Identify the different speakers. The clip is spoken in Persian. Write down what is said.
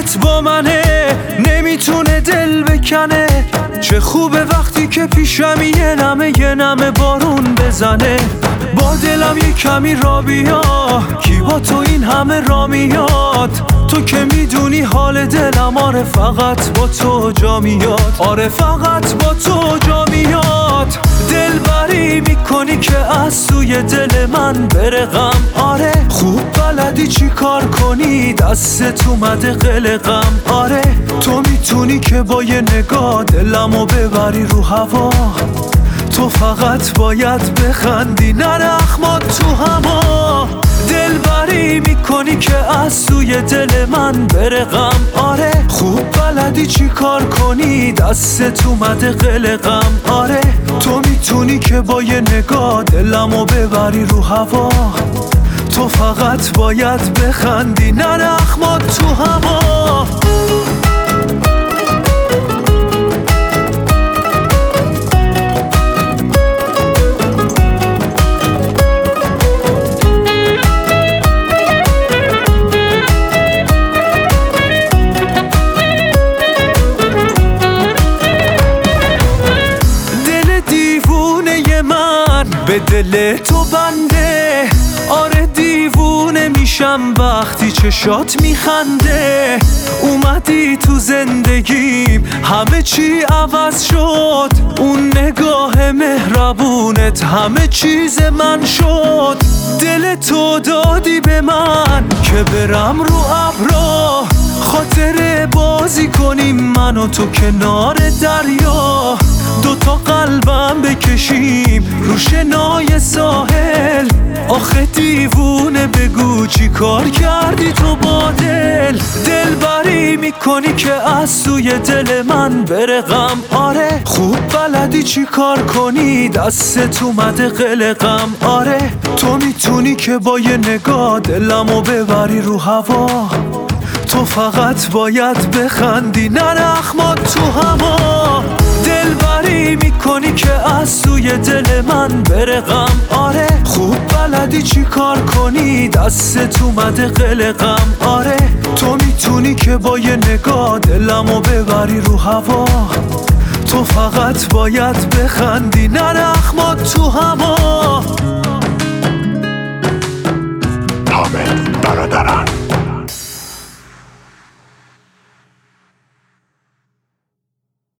Speaker 1: دلت با منه، نمیتونه دل بکنه. چه خوبه وقتی که پیشم یه نمه بارون بزنه. با دلم یه کمی را بیا، کی با تو این همه را میاد؟ تو که میدونی حال دلم، آره فقط با تو جا میاد، آره فقط با تو جا میاد. دلبری میکنی که از سوی دل من بره غم، آره خوب بلدی چی کار کنی، دستت اومده قلقم. آره تو میتونی که با یه نگاه دلمو ببری رو هوا. تو فقط باید بخندی، نره اخمات تو هوا. دلبری میکنی که از سوی دل من بره غم، آره خوب بلدی چی کار کنی، دستت اومده قلقم. آره تو میتونی که با یه نگاه دلمو ببری رو هوا. تو فقط باید بخندی، نره اخمات تو هوا. به دل تو بنده، آره دیوونه میشم وقتی چشات میخنده. اومدی تو زندگیم همه چی عوض شد، اون نگاه مهربونت همه چیز من شد. دل تو دادی به من که برم رو ابرا، خاطر بازی کنیم من و تو کنار دریا. دوتا قلبم بکشیم رو شنای ساحل. آخه دیوونه بگو چی کار کردی تو با دل. دلبری میکنی که از سوی دل من بره غم، آره خوب بلدی چی کار کنی، دستت اومده قلقم. آره تو میتونی که با یه نگاه دلمو ببری رو هوا. تو فقط باید بخندی، نره اخمات تو هوا. دلبری میکنی که از سوی دل من بره غم، آره خوب بلدی چی کار کنی، دستت اومده قلقم. آره تو میتونی که با یه نگاه دلمو ببری رو هوا. تو فقط باید بخندی، نره اخمات تو هوا.
Speaker 2: حامد برادران.